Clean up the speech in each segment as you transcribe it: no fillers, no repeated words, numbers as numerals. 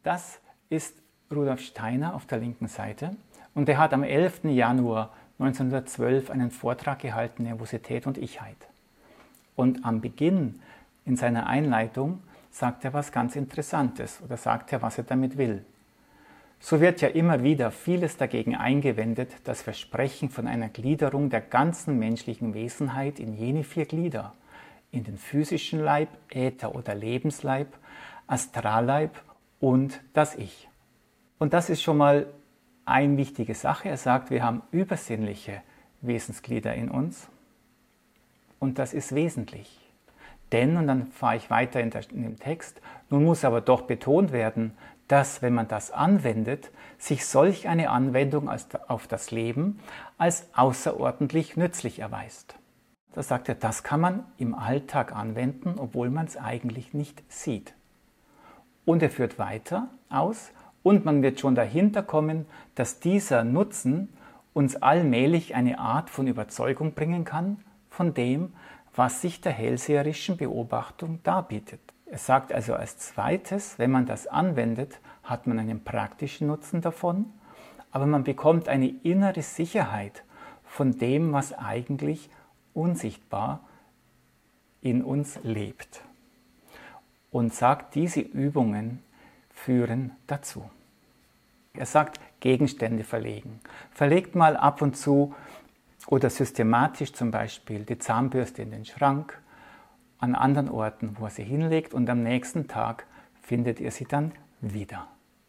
Das ist Rudolf Steiner auf der linken Seite und er hat am 11. Januar 1912 einen Vortrag gehalten, Nervosität und Ichheit. Und am Beginn in seiner Einleitung sagt er was ganz Interessantes oder sagt er, was er damit will. So wird ja immer wieder vieles dagegen eingewendet, dass wir sprechen von einer Gliederung der ganzen menschlichen Wesenheit in jene 4 Glieder, in den physischen Leib, Äther- oder Lebensleib, Astralleib und das Ich. Und das ist schon mal eine wichtige Sache. Er sagt, wir haben übersinnliche Wesensglieder in uns und das ist wesentlich. Denn, und dann fahre ich weiter in dem Text, nun muss aber doch betont werden, dass, wenn man das anwendet, sich solch eine Anwendung auf das Leben als außerordentlich nützlich erweist. Da sagt er, das kann man im Alltag anwenden, obwohl man es eigentlich nicht sieht. Und er führt weiter aus, und man wird schon dahinter kommen, dass dieser Nutzen uns allmählich eine Art von Überzeugung bringen kann von dem, was sich der hellseherischen Beobachtung darbietet. Er sagt also als zweites, wenn man das anwendet, hat man einen praktischen Nutzen davon, aber man bekommt eine innere Sicherheit von dem, was eigentlich unsichtbar in uns lebt. Und sagt, diese Übungen führen dazu. Er sagt, Gegenstände verlegen. Verlegt mal ab und zu oder systematisch zum Beispiel die Zahnbürste in den Schrank, an anderen Orten, wo er sie hinlegt, und am nächsten Tag findet ihr sie dann wieder.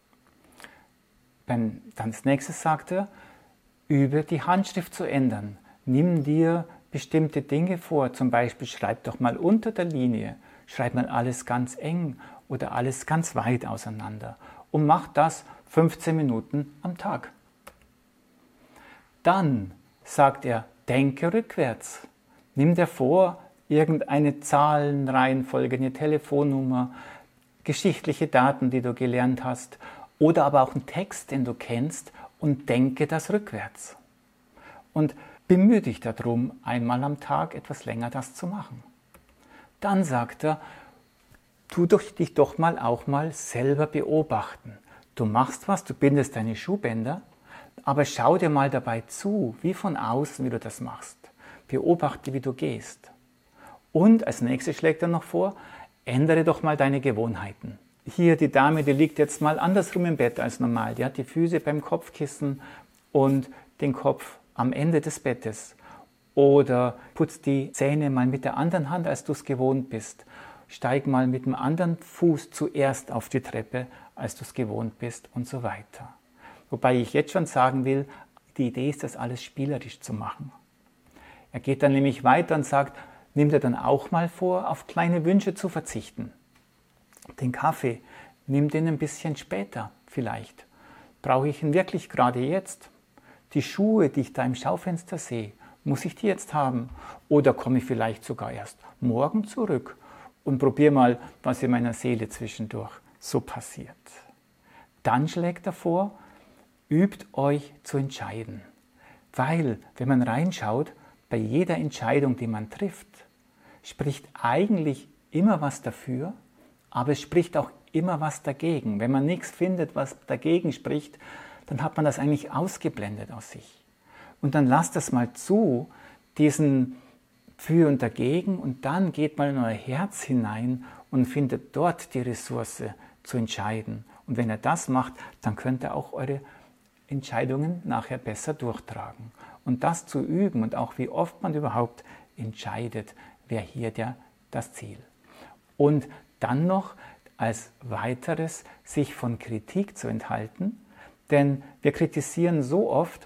Dann als nächstes sagt er, übe die Handschrift zu ändern. Nimm dir bestimmte Dinge vor, zum Beispiel schreib doch mal unter der Linie, schreib mal alles ganz eng oder alles ganz weit auseinander und mach das 15 Minuten am Tag. Dann sagt er, denke rückwärts. Nimm dir vor, irgendeine Zahlenreihenfolge, eine Telefonnummer, geschichtliche Daten, die du gelernt hast, oder aber auch einen Text, den du kennst, und denke das rückwärts. Und bemühe dich darum, einmal am Tag etwas länger das zu machen. Dann sagt er, tu dich doch mal auch mal selber beobachten. Du machst was, du bindest deine Schuhbänder, aber schau dir mal dabei zu, wie von außen, wie du das machst. Beobachte, wie du gehst. Und als nächstes schlägt er noch vor, ändere doch mal deine Gewohnheiten. Hier die Dame, die liegt jetzt mal andersrum im Bett als normal. Die hat die Füße beim Kopfkissen und den Kopf am Ende des Bettes. Oder putz die Zähne mal mit der anderen Hand, als du es gewohnt bist. Steig mal mit dem anderen Fuß zuerst auf die Treppe, als du es gewohnt bist und so weiter. Wobei ich jetzt schon sagen will, die Idee ist, das alles spielerisch zu machen. Er geht dann nämlich weiter und sagt, nimm dir dann auch mal vor, auf kleine Wünsche zu verzichten. Den Kaffee, nimm den ein bisschen später vielleicht. Brauche ich ihn wirklich gerade jetzt? Die Schuhe, die ich da im Schaufenster sehe, muss ich die jetzt haben? Oder komme ich vielleicht sogar erst morgen zurück und probiere mal, was in meiner Seele zwischendurch so passiert. Dann schlägt er vor, übt euch zu entscheiden. Weil, wenn man reinschaut, bei jeder Entscheidung, die man trifft, spricht eigentlich immer was dafür, aber es spricht auch immer was dagegen. Wenn man nichts findet, was dagegen spricht, dann hat man das eigentlich ausgeblendet aus sich. Und dann lasst das mal zu, diesen Für und Dagegen, und dann geht mal in euer Herz hinein und findet dort die Ressource zu entscheiden. Und wenn ihr das macht, dann könnt ihr auch eure Entscheidungen nachher besser durchtragen. Und das zu üben und auch wie oft man überhaupt entscheidet, wäre hier das Ziel. Und dann noch als weiteres, sich von Kritik zu enthalten, denn wir kritisieren so oft,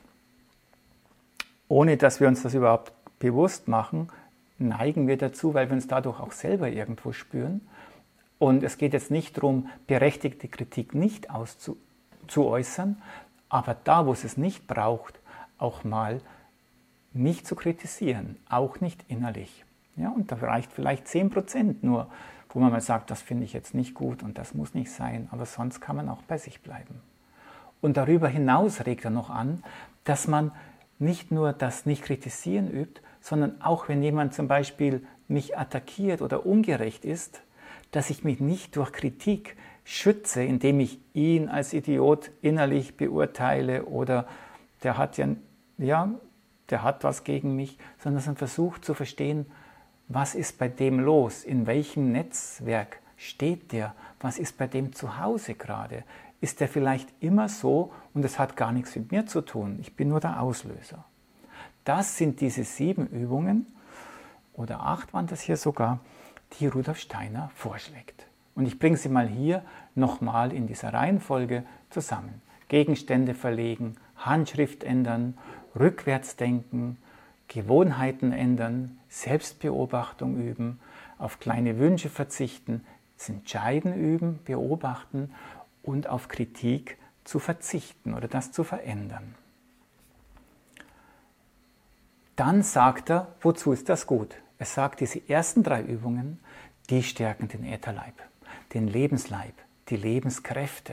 ohne dass wir uns das überhaupt bewusst machen, neigen wir dazu, weil wir uns dadurch auch selber irgendwo spüren. Und es geht jetzt nicht darum, berechtigte Kritik nicht zu äußern, aber da, wo es es nicht braucht, auch mal nicht zu kritisieren, auch nicht innerlich. Ja, und da reicht vielleicht 10% nur, wo man mal sagt, das finde ich jetzt nicht gut und das muss nicht sein, aber sonst kann man auch bei sich bleiben. Und darüber hinaus regt er noch an, dass man nicht nur das Nicht-Kritisieren übt, sondern auch wenn jemand zum Beispiel mich attackiert oder ungerecht ist, dass ich mich nicht durch Kritik schütze, indem ich ihn als Idiot innerlich beurteile oder der hat der hat was gegen mich, sondern dass man versucht zu verstehen, was ist bei dem los, in welchem Netzwerk steht der, was ist bei dem zu Hause gerade, ist der vielleicht immer so und es hat gar nichts mit mir zu tun, ich bin nur der Auslöser. Das sind diese 7 Übungen, oder 8 waren das hier sogar, die Rudolf Steiner vorschlägt. Und ich bringe sie mal hier nochmal in dieser Reihenfolge zusammen. Gegenstände verlegen, Handschrift ändern, rückwärts denken, Gewohnheiten ändern, Selbstbeobachtung üben, auf kleine Wünsche verzichten, das Entscheiden üben, beobachten und auf Kritik zu verzichten oder das zu verändern. Dann sagt er, wozu ist das gut? Er sagt, diese ersten 3 Übungen, die stärken den Ätherleib, den Lebensleib, die Lebenskräfte.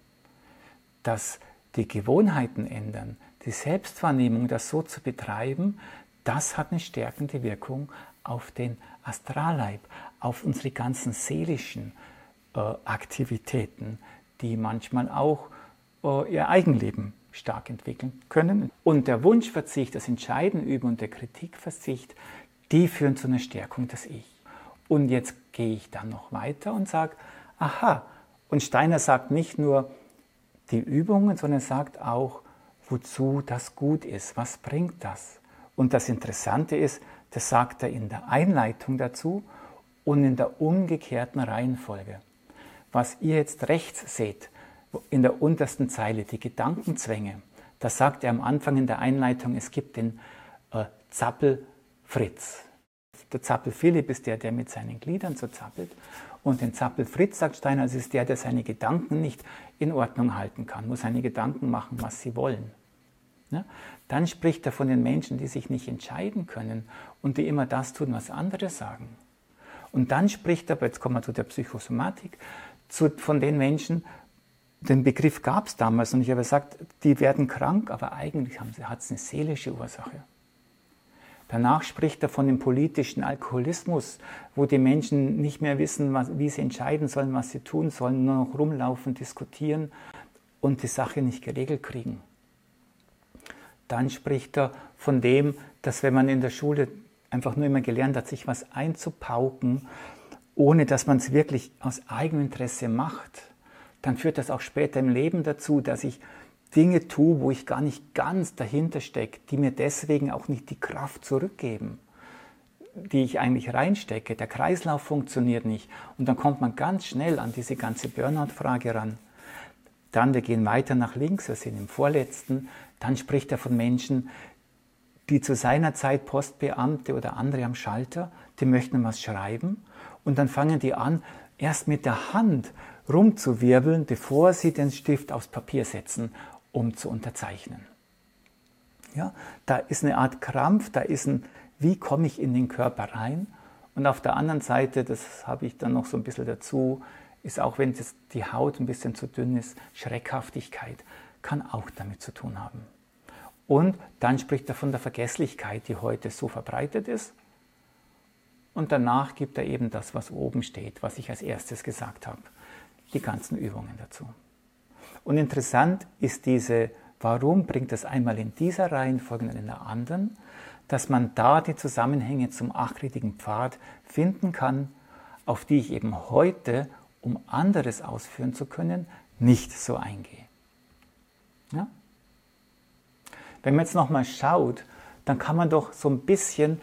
Dass die Gewohnheiten ändern, die Selbstwahrnehmung, das so zu betreiben, das hat eine stärkende Wirkung auf den Astralleib, auf unsere ganzen seelischen Aktivitäten, die manchmal auch ihr Eigenleben stark entwickeln können. Und der Wunschverzicht, das Entscheiden üben und der Kritikverzicht, die führen zu einer Stärkung des Ich. Und jetzt gehe ich dann noch weiter und sage, aha, und Steiner sagt nicht nur die Übungen, sondern sagt auch, wozu das gut ist, was bringt das. Und das Interessante ist, das sagt er in der Einleitung dazu und in der umgekehrten Reihenfolge. Was ihr jetzt rechts seht, in der untersten Zeile, die Gedankenzwänge, da sagt er am Anfang in der Einleitung, es gibt den Zappel Fritz. Der Zappel Philipp ist der mit seinen Gliedern so zappelt. Und den Zappel Fritz, sagt Steiner, es ist der seine Gedanken nicht in Ordnung halten kann, muss seine Gedanken machen, was sie wollen. Ja? Dann spricht er von den Menschen, die sich nicht entscheiden können und die immer das tun, was andere sagen. Und dann spricht er, aber jetzt kommen wir zu der Psychosomatik, von den Menschen, den Begriff gab es damals und ich habe gesagt, die werden krank, aber eigentlich hat es eine seelische Ursache. Danach spricht er von dem politischen Alkoholismus, wo die Menschen nicht mehr wissen, wie sie entscheiden sollen, was sie tun sollen, nur noch rumlaufen, diskutieren und die Sache nicht geregelt kriegen. Dann spricht er von dem, dass wenn man in der Schule einfach nur immer gelernt hat, sich was einzupauken, ohne dass man es wirklich aus Eigeninteresse macht, dann führt das auch später im Leben dazu, dass ich Dinge tue, wo ich gar nicht ganz dahinter stecke, die mir deswegen auch nicht die Kraft zurückgeben, die ich eigentlich reinstecke. Der Kreislauf funktioniert nicht und dann kommt man ganz schnell an diese ganze Burnout-Frage ran. Dann, wir gehen weiter nach links, wir sind im vorletzten, dann spricht er von Menschen, die zu seiner Zeit Postbeamte oder andere am Schalter, die möchten was schreiben und dann fangen die an, erst mit der Hand rumzuwirbeln, bevor sie den Stift aufs Papier setzen, um zu unterzeichnen. Ja, da ist eine Art Krampf, da ist wie komme ich in den Körper rein? Und auf der anderen Seite, das habe ich dann noch so ein bisschen dazu, ist auch, wenn die Haut ein bisschen zu dünn ist, Schreckhaftigkeit kann auch damit zu tun haben. Und dann spricht er von der Vergesslichkeit, die heute so verbreitet ist. Und danach gibt er eben das, was oben steht, was ich als erstes gesagt habe. Die ganzen Übungen dazu. Und interessant ist warum bringt es einmal in dieser Reihenfolge und in der anderen, dass man da die Zusammenhänge zum achtgliedrigen Pfad finden kann, auf die ich eben heute, um anderes ausführen zu können, nicht so eingehe. Ja? Wenn man jetzt nochmal schaut, dann kann man doch so ein bisschen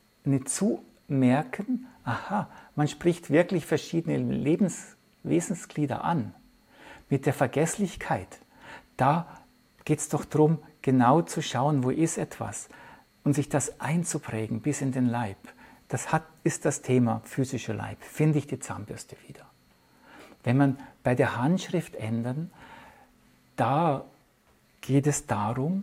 merken, aha, man spricht wirklich verschiedene Wesensglieder an. Mit der Vergesslichkeit, da geht es doch darum, genau zu schauen, wo ist etwas und sich das einzuprägen bis in den Leib. Das ist das Thema physischer Leib. Finde ich die Zahnbürste wieder. Wenn man bei der Handschrift ändern, da geht es darum,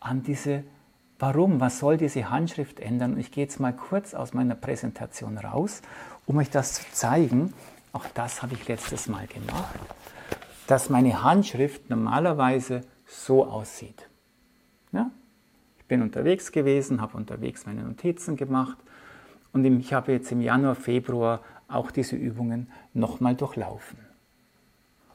was soll diese Handschrift ändern? Und ich gehe jetzt mal kurz aus meiner Präsentation raus, um euch das zu zeigen. Auch das habe ich letztes Mal gemacht, dass meine Handschrift normalerweise so aussieht. Ja? Ich bin unterwegs gewesen, habe unterwegs meine Notizen gemacht und ich habe jetzt im Januar, Februar auch diese Übungen nochmal durchlaufen.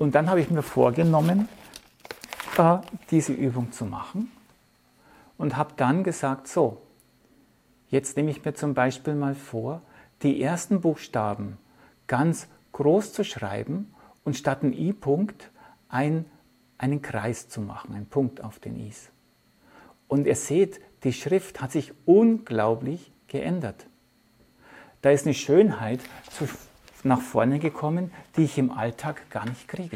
Und dann habe ich mir vorgenommen, diese Übung zu machen und habe dann gesagt, so, jetzt nehme ich mir zum Beispiel mal vor, die ersten Buchstaben ganz groß zu schreiben und statt einen I-Punkt einen Kreis zu machen, einen Punkt auf den Is. Und ihr seht, die Schrift hat sich unglaublich geändert. Da ist eine Schönheit nach vorne gekommen, die ich im Alltag gar nicht kriege.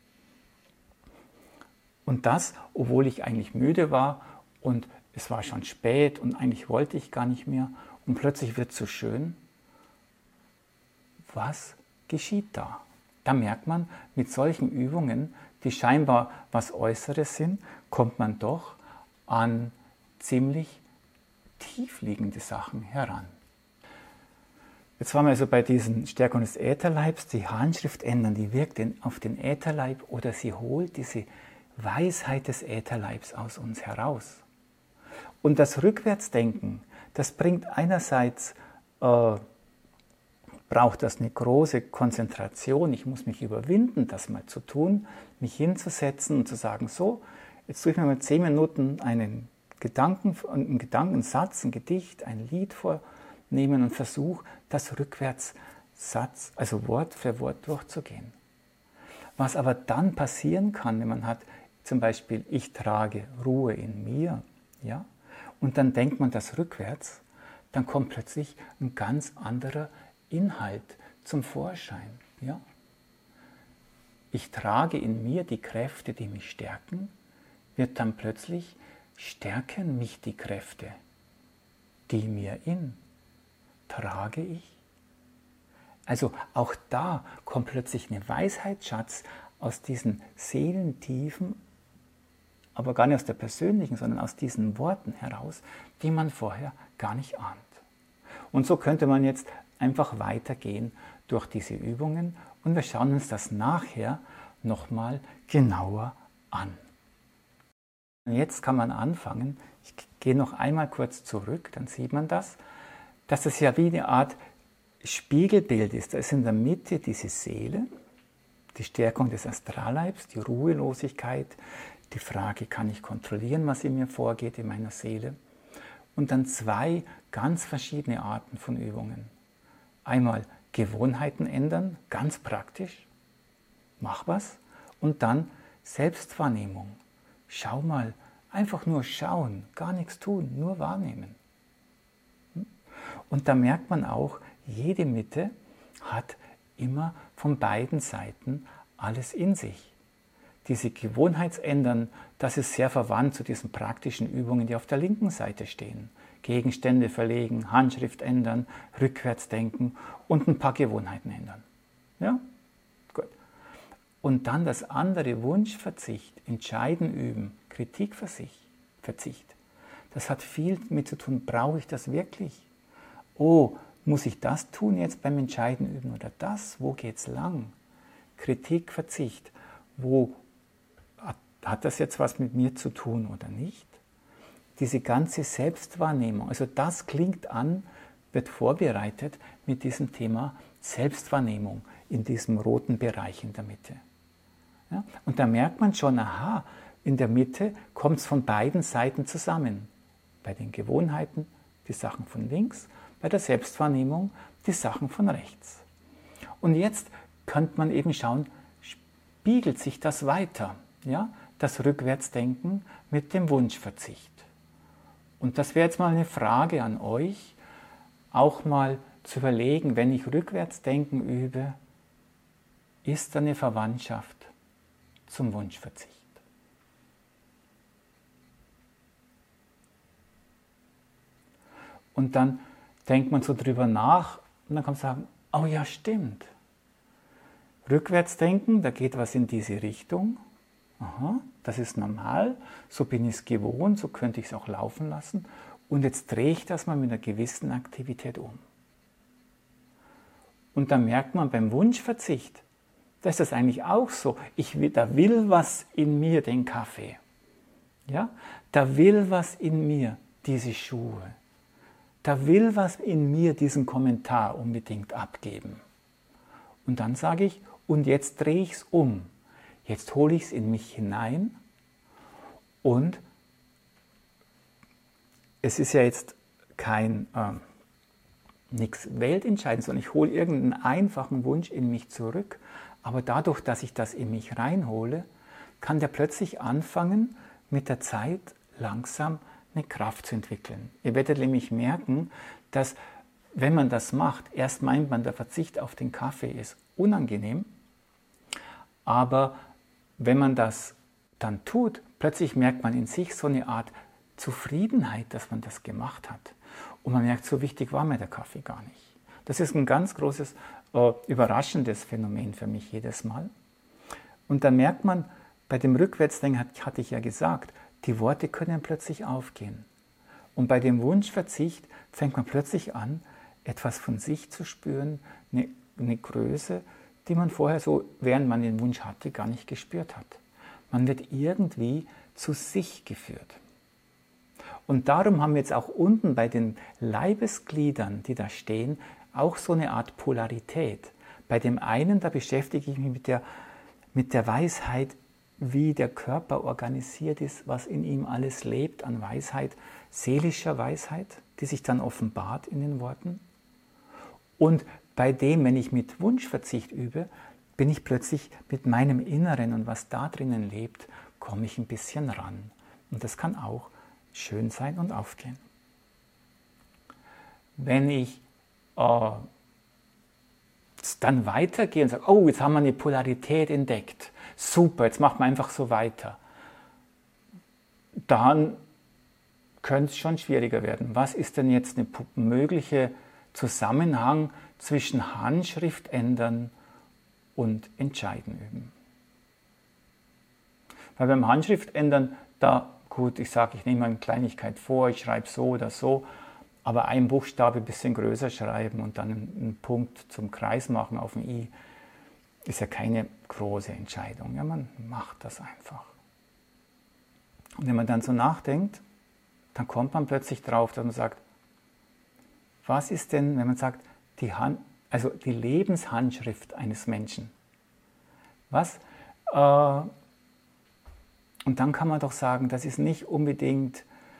Und das, obwohl ich eigentlich müde war und es war schon spät und eigentlich wollte ich gar nicht mehr und plötzlich wird es so schön. Was geschieht da? Da merkt man, mit solchen Übungen, die scheinbar was Äußeres sind, kommt man doch an ziemlich tiefliegende Sachen heran. Jetzt waren wir also bei diesen Stärkung des Ätherleibs, die Handschrift ändern, die wirkt auf den Ätherleib oder sie holt diese Weisheit des Ätherleibs aus uns heraus. Und das Rückwärtsdenken, das bringt einerseits, braucht das eine große Konzentration, ich muss mich überwinden, das mal zu tun, mich hinzusetzen und zu sagen, so, jetzt tue ich mir mal 10 Minuten einen Gedankensatz, ein Gedicht, ein Lied vornehmen und versuche, das Rückwärtssatz, also Wort für Wort durchzugehen. Was aber dann passieren kann, wenn man hat zum Beispiel, ich trage Ruhe in mir, ja, und dann denkt man das rückwärts, dann kommt plötzlich ein ganz anderer Inhalt zum Vorschein. Ja? Ich trage in mir die Kräfte, die mich stärken, wird dann plötzlich stärken mich die Kräfte, die mir trage ich. Also auch da kommt plötzlich ein Weisheitsschatz aus diesen Seelentiefen, aber gar nicht aus der persönlichen, sondern aus diesen Worten heraus, die man vorher gar nicht ahnt. Und so könnte man jetzt einfach weitergehen durch diese Übungen und wir schauen uns das nachher nochmal genauer an. Und jetzt kann man anfangen, ich gehe noch einmal kurz zurück, dann sieht man das, dass es ja wie eine Art Spiegelbild ist. Da ist in der Mitte diese Seele, die Stärkung des Astralleibs, die Ruhelosigkeit, die Frage, kann ich kontrollieren, was in mir vorgeht, in meiner Seele? Und dann 2 ganz verschiedene Arten von Übungen. Einmal Gewohnheiten ändern, ganz praktisch, mach was. Und dann Selbstwahrnehmung. Schau mal, einfach nur schauen, gar nichts tun, nur wahrnehmen. Und da merkt man auch, jede Mitte hat immer von beiden Seiten alles in sich. Diese Gewohnheitsändern, das ist sehr verwandt zu diesen praktischen Übungen, die auf der linken Seite stehen. Gegenstände verlegen, Handschrift ändern, rückwärts denken und ein paar Gewohnheiten ändern. Ja? Gut. Und dann das andere, Wunschverzicht, Entscheiden üben, Kritikverzicht. Das hat viel damit zu tun, brauche ich das wirklich? Oh, muss ich das tun jetzt beim Entscheiden üben oder das? Wo geht's lang? Kritikverzicht. Wo hat das jetzt was mit mir zu tun oder nicht? Diese ganze Selbstwahrnehmung, also das klingt an, wird vorbereitet mit diesem Thema Selbstwahrnehmung in diesem roten Bereich in der Mitte. Ja? Und da merkt man schon, aha, in der Mitte kommt es von beiden Seiten zusammen. Bei den Gewohnheiten die Sachen von links, bei der Selbstwahrnehmung die Sachen von rechts. Und jetzt könnte man eben schauen, spiegelt sich das weiter, ja? Das Rückwärtsdenken mit dem Wunschverzicht. Und das wäre jetzt mal eine Frage an euch, auch mal zu überlegen, wenn ich Rückwärtsdenken übe, ist da eine Verwandtschaft zum Wunschverzicht? Und dann denkt man so drüber nach und dann kann man sagen, oh ja, stimmt. Rückwärtsdenken, da geht was in diese Richtung. Aha, das ist normal, so bin ich es gewohnt, so könnte ich es auch laufen lassen. Und jetzt drehe ich das mal mit einer gewissen Aktivität um. Und dann merkt man beim Wunschverzicht, da ist das eigentlich auch so. Da will was in mir den Kaffee. Ja? Da will was in mir diese Schuhe. Da will was in mir diesen Kommentar unbedingt abgeben. Und dann sage ich, und jetzt drehe ich es um. Jetzt hole ich es in mich hinein und es ist ja jetzt kein nichts Weltentscheidendes, sondern ich hole irgendeinen einfachen Wunsch in mich zurück. Aber dadurch, dass ich das in mich reinhole, kann der plötzlich anfangen, mit der Zeit langsam eine Kraft zu entwickeln. Ihr werdet nämlich merken, dass wenn man das macht, erst meint man, der Verzicht auf den Kaffee ist unangenehm, aber wenn man das dann tut, plötzlich merkt man in sich so eine Art Zufriedenheit, dass man das gemacht hat. Und man merkt, so wichtig war mir der Kaffee gar nicht. Das ist ein ganz großes, überraschendes Phänomen für mich jedes Mal. Und dann merkt man, bei dem Rückwärtsdenken hatte ich ja gesagt, die Worte können plötzlich aufgehen. Und bei dem Wunschverzicht fängt man plötzlich an, etwas von sich zu spüren, eine Größe, die man vorher so, während man den Wunsch hatte, gar nicht gespürt hat. Man wird irgendwie zu sich geführt. Und darum haben wir jetzt auch unten bei den Leibesgliedern, die da stehen, auch so eine Art Polarität. Bei dem einen, da beschäftige ich mich mit der Weisheit, wie der Körper organisiert ist, was in ihm alles lebt an Weisheit, seelischer Weisheit, die sich dann offenbart in den Worten. Und bei dem, wenn ich mit Wunschverzicht übe, bin ich plötzlich mit meinem Inneren und was da drinnen lebt, komme ich ein bisschen ran. Und das kann auch schön sein und aufgehen. Wenn ich dann weitergehe und sage, oh, jetzt haben wir eine Polarität entdeckt, super, jetzt machen wir einfach so weiter, dann könnte es schon schwieriger werden. Was ist denn jetzt ein möglicher Zusammenhang zwischen Handschrift ändern und Entscheiden üben? Weil beim Handschrift ändern, da gut, ich sage, ich nehme eine Kleinigkeit vor, ich schreibe so oder so, aber einen Buchstabe ein bisschen größer schreiben und dann einen Punkt zum Kreis machen auf dem I, ist ja keine große Entscheidung. Ja, man macht das einfach. Und wenn man dann so nachdenkt, dann kommt man plötzlich drauf, dass man sagt, was ist denn, wenn man sagt, die Lebenshandschrift eines Menschen? Was? Und dann kann man doch sagen, das ist nicht unbedingt,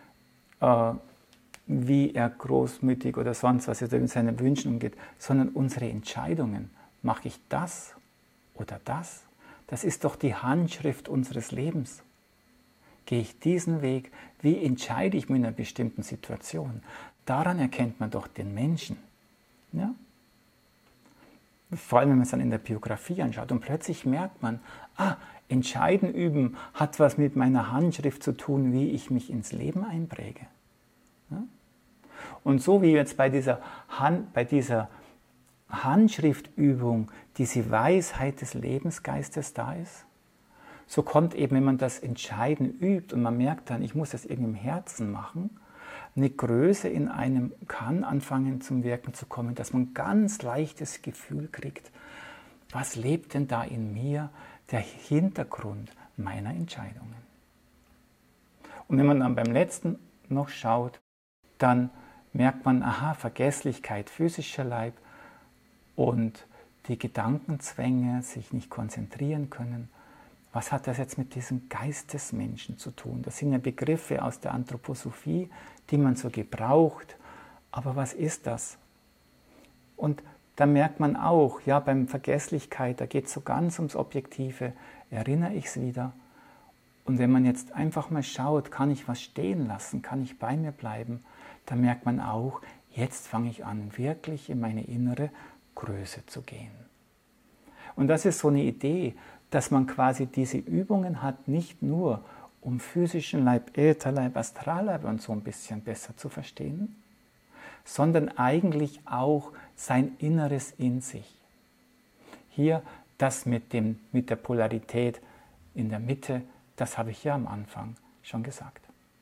wie er großmütig oder sonst was mit seinen Wünschen umgeht, sondern unsere Entscheidungen. Mache ich das oder das? Das ist doch die Handschrift unseres Lebens. Gehe ich diesen Weg? Wie entscheide ich mich in einer bestimmten Situation? Daran erkennt man doch den Menschen. Ja? Vor allem, wenn man es dann in der Biografie anschaut. Und plötzlich merkt man, Entscheiden üben hat was mit meiner Handschrift zu tun, wie ich mich ins Leben einpräge. Ja? Und so wie jetzt bei dieser Handschriftübung diese Weisheit des Lebensgeistes da ist, so kommt eben, wenn man das Entscheiden übt und man merkt dann, ich muss das irgendwie im Herzen machen, eine Größe in einem kann anfangen zum Wirken zu kommen, dass man ein ganz leichtes Gefühl kriegt, was lebt denn da in mir, der Hintergrund meiner Entscheidungen. Und wenn man dann beim letzten noch schaut, dann merkt man, Vergesslichkeit physischer Leib und die Gedankenzwänge, sich nicht konzentrieren können. Was hat das jetzt mit diesem Geist des Menschen zu tun? Das sind ja Begriffe aus der Anthroposophie, die man so gebraucht. Aber was ist das? Und da merkt man auch, ja, beim Vergesslichkeit, da geht es so ganz ums Objektive. Erinnere ich es wieder? Und wenn man jetzt einfach mal schaut, kann ich was stehen lassen? Kann ich bei mir bleiben? Da merkt man auch, jetzt fange ich an, wirklich in meine innere Größe zu gehen. Und das ist so eine Idee, dass man quasi diese Übungen hat, nicht nur um physischen Leib, Ätherleib, Astralleib und so ein bisschen besser zu verstehen, sondern eigentlich auch sein Inneres in sich. Hier das mit der Polarität in der Mitte, das habe ich ja am Anfang schon gesagt.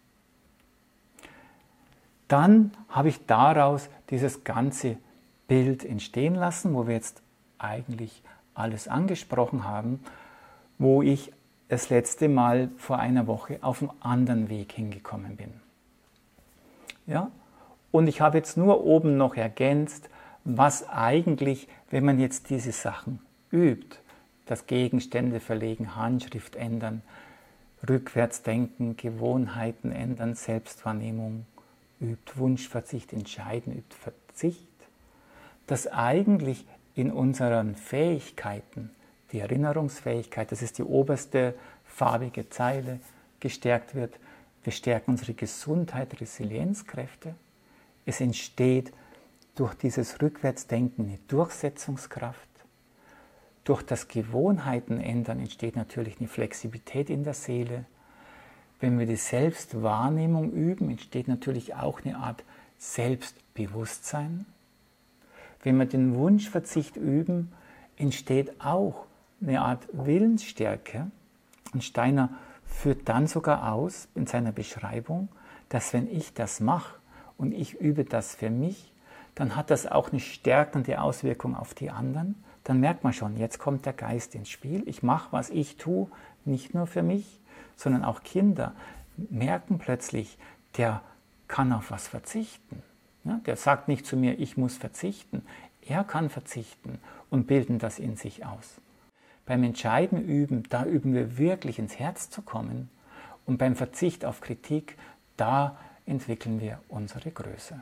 Dann habe ich daraus dieses ganze Bild entstehen lassen, wo wir jetzt eigentlich alles angesprochen haben, wo ich das letzte Mal vor einer Woche auf einem anderen Weg hingekommen bin. Ja? Und ich habe jetzt nur oben noch ergänzt, was eigentlich, wenn man jetzt diese Sachen übt, dass Gegenstände verlegen, Handschrift ändern, Rückwärtsdenken, Gewohnheiten ändern, Selbstwahrnehmung übt, Wunschverzicht entscheiden, übt Verzicht, dass eigentlich in unseren Fähigkeiten, die Erinnerungsfähigkeit, das ist die oberste farbige Zeile, gestärkt wird. Wir stärken unsere Gesundheit, Resilienzkräfte. Es entsteht durch dieses Rückwärtsdenken eine Durchsetzungskraft. Durch das Gewohnheitenändern entsteht natürlich eine Flexibilität in der Seele. Wenn wir die Selbstwahrnehmung üben, entsteht natürlich auch eine Art Selbstbewusstsein. Wenn wir den Wunschverzicht üben, entsteht auch eine Art Willensstärke. Und Steiner führt dann sogar aus in seiner Beschreibung, dass wenn ich das mache und ich übe das für mich, dann hat das auch eine stärkende Auswirkung auf die anderen. Dann merkt man schon, jetzt kommt der Geist ins Spiel. Ich mache, was ich tue, nicht nur für mich, sondern auch Kinder merken plötzlich, der kann auf was verzichten. Ja, der sagt nicht zu mir, ich muss verzichten. Er kann verzichten und bilden das in sich aus. Beim Entscheiden üben, da üben wir wirklich ins Herz zu kommen. Und beim Verzicht auf Kritik, da entwickeln wir unsere Größe.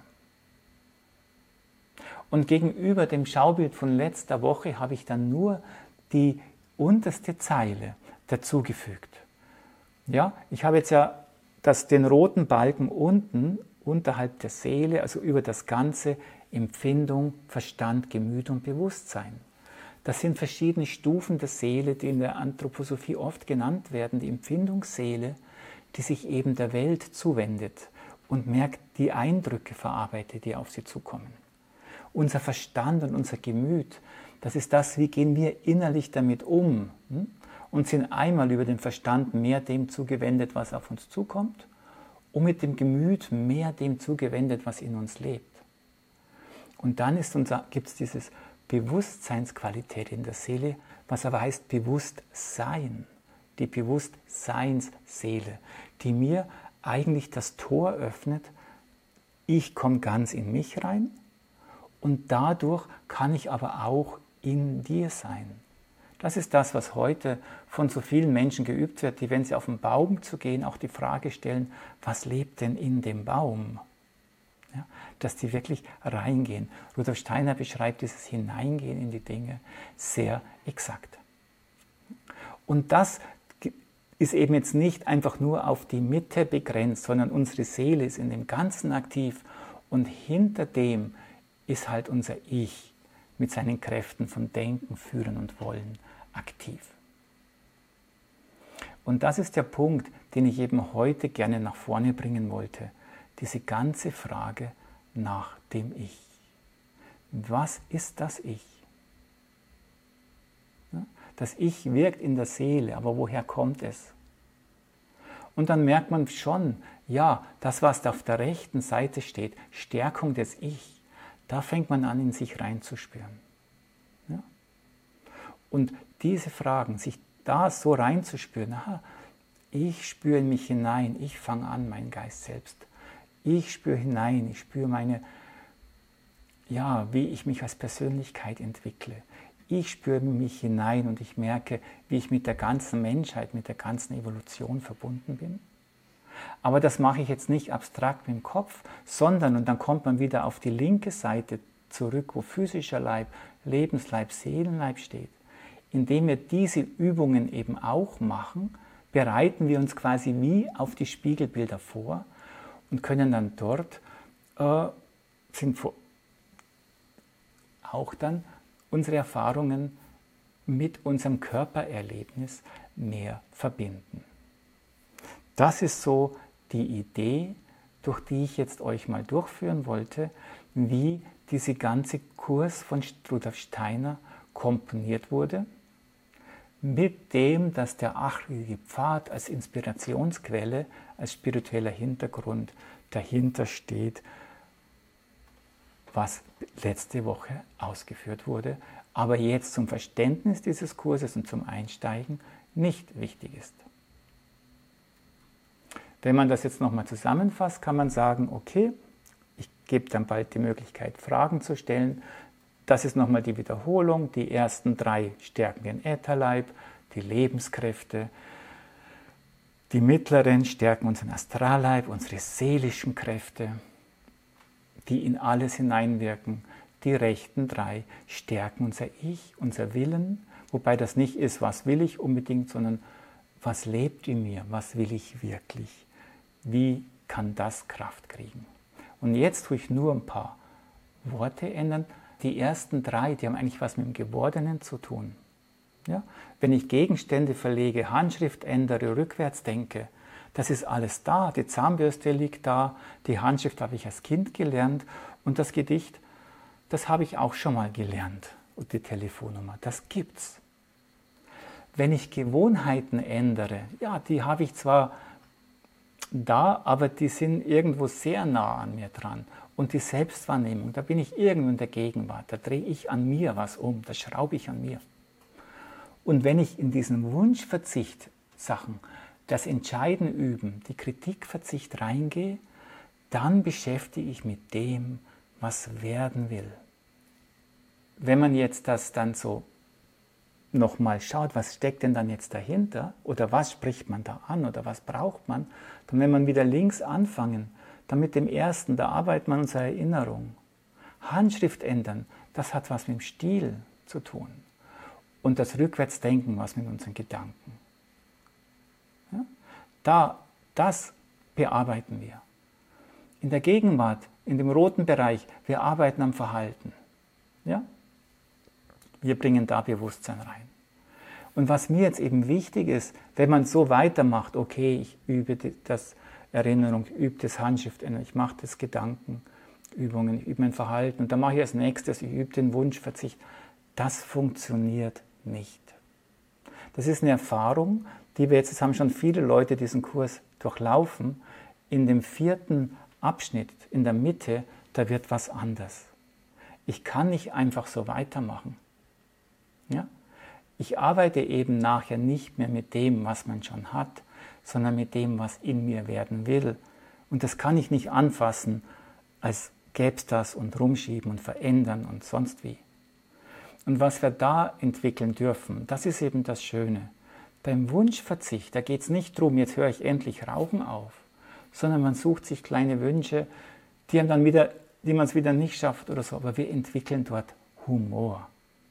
Und gegenüber dem Schaubild von letzter Woche habe ich dann nur die unterste Zeile dazugefügt. Ja, ich habe jetzt ja den roten Balken unten, unterhalb der Seele, also über das ganze Empfindung, Verstand, Gemüt und Bewusstsein. Das sind verschiedene Stufen der Seele, die in der Anthroposophie oft genannt werden, die Empfindungsseele, die sich eben der Welt zuwendet und merkt, die Eindrücke verarbeitet, die auf sie zukommen. Unser Verstand und unser Gemüt, das ist das, wie gehen wir innerlich damit um und sind einmal über den Verstand mehr dem zugewendet, was auf uns zukommt, und mit dem Gemüt mehr dem zugewendet, was in uns lebt. Und dann gibt es dieses Bewusstseinsqualität in der Seele, was aber heißt Bewusstsein, die Bewusstseinsseele, die mir eigentlich das Tor öffnet, ich komme ganz in mich rein und dadurch kann ich aber auch in dir sein. Das ist das, was heute von so vielen Menschen geübt wird, die, wenn sie auf den Baum zu gehen, auch die Frage stellen, was lebt denn in dem Baum? Ja, dass die wirklich reingehen. Rudolf Steiner beschreibt dieses Hineingehen in die Dinge sehr exakt. Und das ist eben jetzt nicht einfach nur auf die Mitte begrenzt, sondern unsere Seele ist in dem Ganzen aktiv und hinter dem ist halt unser Ich mit seinen Kräften von Denken, Fühlen und Wollen aktiv. Und das ist der Punkt, den ich eben heute gerne nach vorne bringen wollte. Diese ganze Frage nach dem Ich. Was ist das Ich? Das Ich wirkt in der Seele, aber woher kommt es? Und dann merkt man schon, ja, das, was da auf der rechten Seite steht, Stärkung des Ich, da fängt man an, in sich reinzuspüren. Ja? Und diese Fragen, sich da so reinzuspüren, aha, ich spüre in mich hinein, ich fange an, mein Geist selbst. Ich spüre hinein, ich spüre wie ich mich als Persönlichkeit entwickle. Ich spüre mich hinein und ich merke, wie ich mit der ganzen Menschheit, mit der ganzen Evolution verbunden bin. Aber das mache ich jetzt nicht abstrakt mit dem Kopf, sondern, und dann kommt man wieder auf die linke Seite zurück, wo physischer Leib, Lebensleib, Seelenleib steht. Indem wir diese Übungen eben auch machen, bereiten wir uns quasi wie auf die Spiegelbilder vor und können dann dort auch dann unsere Erfahrungen mit unserem Körpererlebnis mehr verbinden. Das ist so die Idee, durch die ich jetzt euch mal durchführen wollte, wie dieser ganze Kurs von Rudolf Steiner komponiert wurde, mit dem, dass der achtjährige Pfad als Inspirationsquelle, als spiritueller Hintergrund dahinter steht, was letzte Woche ausgeführt wurde, aber jetzt zum Verständnis dieses Kurses und zum Einsteigen nicht wichtig ist. Wenn man das jetzt nochmal zusammenfasst, kann man sagen, okay, ich gebe dann bald die Möglichkeit, Fragen zu stellen. Das ist nochmal die Wiederholung. Die ersten 3 stärken den Ätherleib, die Lebenskräfte. Die mittleren stärken unseren Astralleib, unsere seelischen Kräfte, die in alles hineinwirken. Die rechten 3 stärken unser Ich, unser Willen, wobei das nicht ist, was will ich unbedingt, sondern was lebt in mir, was will ich wirklich, wie kann das Kraft kriegen. Und jetzt tue ich nur ein paar Worte ändern. Die ersten 3, die haben eigentlich was mit dem Gewordenen zu tun. Ja? Wenn ich Gegenstände verlege, Handschrift ändere, rückwärts denke, das ist alles da. Die Zahnbürste liegt da, die Handschrift habe ich als Kind gelernt und das Gedicht, das habe ich auch schon mal gelernt. Und die Telefonnummer, das gibt's. Wenn ich Gewohnheiten ändere, ja, die habe ich zwar da, aber die sind irgendwo sehr nah an mir dran. Und die Selbstwahrnehmung, da bin ich irgendwo in der Gegenwart, da drehe ich an mir was um, da schraube ich an mir. Und wenn ich in diesen Wunschverzicht-Sachen das Entscheiden üben, die Kritikverzicht reingehe, dann beschäftige ich mich mit dem, was werden will. Wenn man jetzt das dann so nochmal schaut, was steckt denn dann jetzt dahinter oder was spricht man da an oder was braucht man, dann wenn man wieder links anfangen, dann mit dem ersten, da arbeitet man unsere Erinnerung. Handschrift ändern, das hat was mit dem Stil zu tun. Und das Rückwärtsdenken, was mit unseren Gedanken. Ja? Das bearbeiten wir. In der Gegenwart, in dem roten Bereich, wir arbeiten am Verhalten. Ja? Wir bringen da Bewusstsein rein. Und was mir jetzt eben wichtig ist, wenn man so weitermacht, okay, ich übe das Erinnerung, ich übe das Handschriftändern, ich mache das Gedankenübungen, ich übe mein Verhalten und dann mache ich als nächstes, ich übe den Wunschverzicht. Das funktioniert nicht. Das ist eine Erfahrung, die wir jetzt haben schon viele Leute diesen Kurs durchlaufen. In dem 4. Abschnitt, in der Mitte, da wird was anders. Ich kann nicht einfach so weitermachen. Ja? Ich arbeite eben nachher nicht mehr mit dem, was man schon hat, sondern mit dem, was in mir werden will. Und das kann ich nicht anfassen, als gäbe es das und rumschieben und verändern und sonst wie. Und was wir da entwickeln dürfen, das ist eben das Schöne. Beim Wunschverzicht, da geht es nicht darum, jetzt höre ich endlich Rauchen auf, sondern man sucht sich kleine Wünsche, die man es wieder nicht schafft oder so, aber wir entwickeln dort Humor.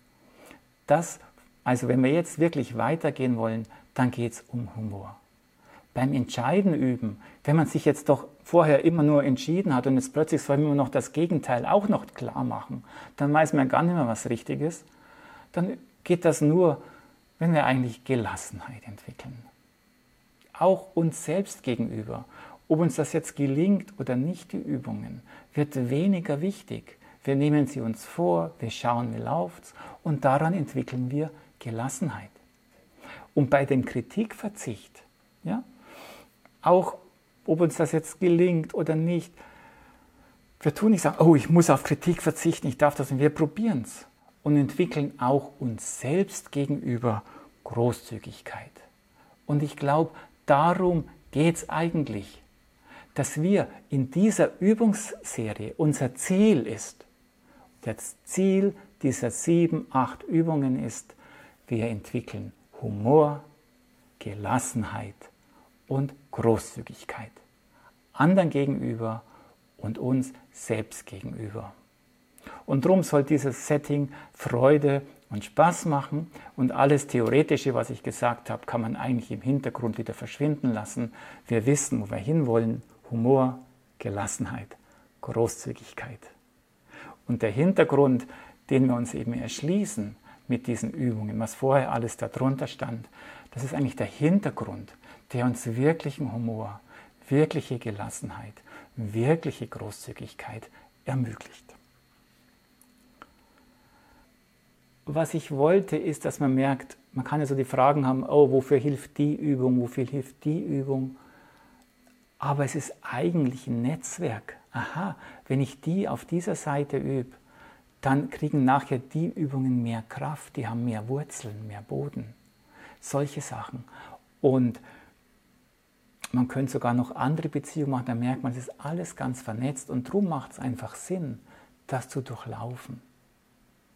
Also wenn wir jetzt wirklich weitergehen wollen, dann geht es um Humor. Beim Entscheiden üben, wenn man sich jetzt doch vorher immer nur entschieden hat und jetzt plötzlich soll man noch das Gegenteil auch noch klar machen, dann weiß man gar nicht mehr, was richtig ist, dann geht das nur, wenn wir eigentlich Gelassenheit entwickeln. Auch uns selbst gegenüber. Ob uns das jetzt gelingt oder nicht, die Übungen, wird weniger wichtig. Wir nehmen sie uns vor, wir schauen, wie läuft's und daran entwickeln wir Gelassenheit. Und bei dem Kritikverzicht, ja, auch ob uns das jetzt gelingt oder nicht, wir tun nicht sagen, oh, ich muss auf Kritik verzichten, ich darf das nicht, wir probieren es und entwickeln auch uns selbst gegenüber Großzügigkeit. Und ich glaube, darum geht es eigentlich, dass wir in dieser Übungsserie, unser Ziel ist, das Ziel dieser 7, 8 Übungen ist, wir entwickeln Humor, Gelassenheit und Großzügigkeit. Anderen gegenüber und uns selbst gegenüber. Und darum soll dieses Setting Freude und Spaß machen und alles Theoretische, was ich gesagt habe, kann man eigentlich im Hintergrund wieder verschwinden lassen. Wir wissen, wo wir hinwollen. Humor, Gelassenheit, Großzügigkeit. Und der Hintergrund, den wir uns eben erschließen mit diesen Übungen, was vorher alles darunter stand, das ist eigentlich der Hintergrund, der uns wirklichen Humor, wirkliche Gelassenheit, wirkliche Großzügigkeit ermöglicht. Was ich wollte, ist, dass man merkt, man kann ja so die Fragen haben, oh, wofür hilft die Übung, wofür hilft die Übung? Aber es ist eigentlich ein Netzwerk. Aha, wenn ich die auf dieser Seite übe, dann kriegen nachher die Übungen mehr Kraft, die haben mehr Wurzeln, mehr Boden. Solche Sachen. Und man könnte sogar noch andere Beziehungen machen, da merkt man, es ist alles ganz vernetzt und darum macht es einfach Sinn, das zu durchlaufen.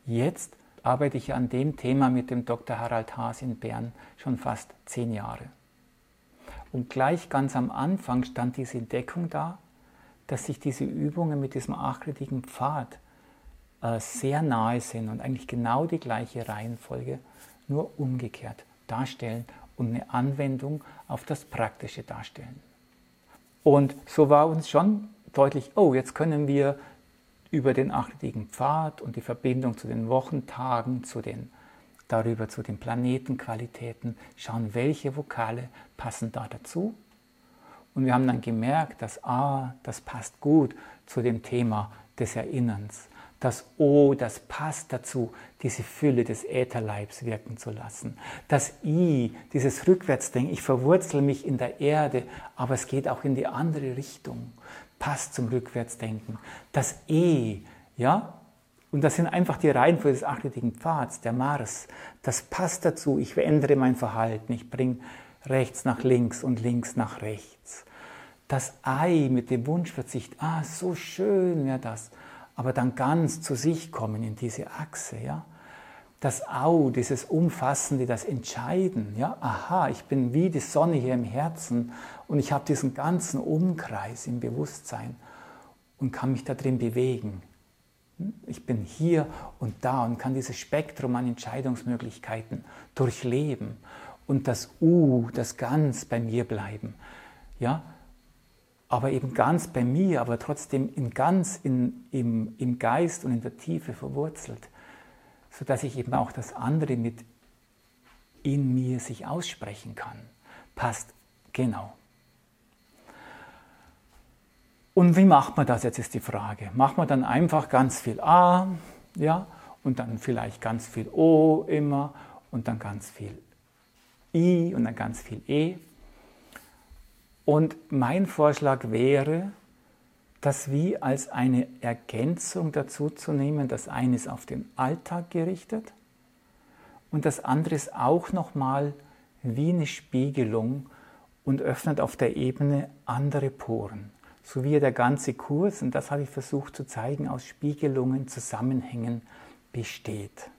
Jetzt arbeite ich an dem Thema mit dem Dr. Harald Haas in Bern schon fast 10 Jahre. Und gleich ganz am Anfang stand diese Entdeckung da, dass sich diese Übungen mit diesem achtgliedrigen Pfad sehr nahe sind und eigentlich genau die gleiche Reihenfolge, nur umgekehrt darstellen und eine Anwendung auf das Praktische darstellen. Und so war uns schon deutlich, oh, jetzt können wir über den achtgliedrigen Pfad und die Verbindung zu den Wochentagen, darüber zu den Planetenqualitäten schauen, welche Vokale passen da dazu. Und wir haben dann gemerkt, dass A, das passt gut zu dem Thema des Erinnerns. Das O, das passt dazu, diese Fülle des Ätherleibs wirken zu lassen. Das I, dieses Rückwärtsdenken, ich verwurzel mich in der Erde, aber es geht auch in die andere Richtung, passt zum Rückwärtsdenken. Das E, ja, und das sind einfach die Reihenfolge des achtgliedrigen Pfads, der Mars, das passt dazu, ich verändere mein Verhalten, ich bringe rechts nach links und links nach rechts. Das Ei mit dem Wunschverzicht, so schön wäre das, aber dann ganz zu sich kommen in diese Achse, ja. Das Au, dieses Umfassende, das Entscheiden, ja, aha, ich bin wie die Sonne hier im Herzen und ich habe diesen ganzen Umkreis im Bewusstsein und kann mich da drin bewegen. Ich bin hier und da und kann dieses Spektrum an Entscheidungsmöglichkeiten durchleben und das U, das ganz bei mir bleiben, ja, aber eben ganz bei mir, aber trotzdem im Geist und in der Tiefe verwurzelt, sodass ich eben auch das andere mit in mir sich aussprechen kann. Passt genau. Und wie macht man das jetzt, ist die Frage. Macht man dann einfach ganz viel A, ja, und dann vielleicht ganz viel O immer und dann ganz viel I und dann ganz viel E. Und mein Vorschlag wäre, das wie als eine Ergänzung dazu zu nehmen. Das eine ist auf den Alltag gerichtet und das andere ist auch nochmal wie eine Spiegelung und öffnet auf der Ebene andere Poren. So wie der ganze Kurs, und das habe ich versucht zu zeigen, aus Spiegelungen, Zusammenhängen besteht.